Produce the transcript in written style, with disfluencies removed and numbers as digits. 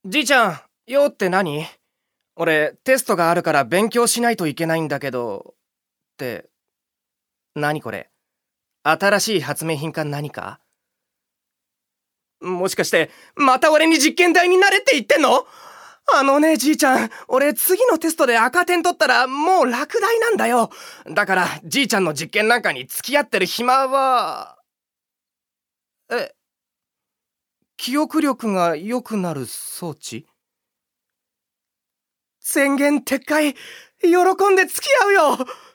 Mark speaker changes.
Speaker 1: じいちゃん、用って何？俺、テストがあるから勉強しないといけないんだけど。って、何これ？新しい発明品か何か？もしかして、また俺に実験台になれって言ってんの？あのね、じいちゃん、俺次のテストで赤点取ったらもう落第なんだよ。だから、じいちゃんの実験なんかに付き合ってる暇は。え、記憶力が良くなる装置？宣言撤回。喜んで付き合うよ。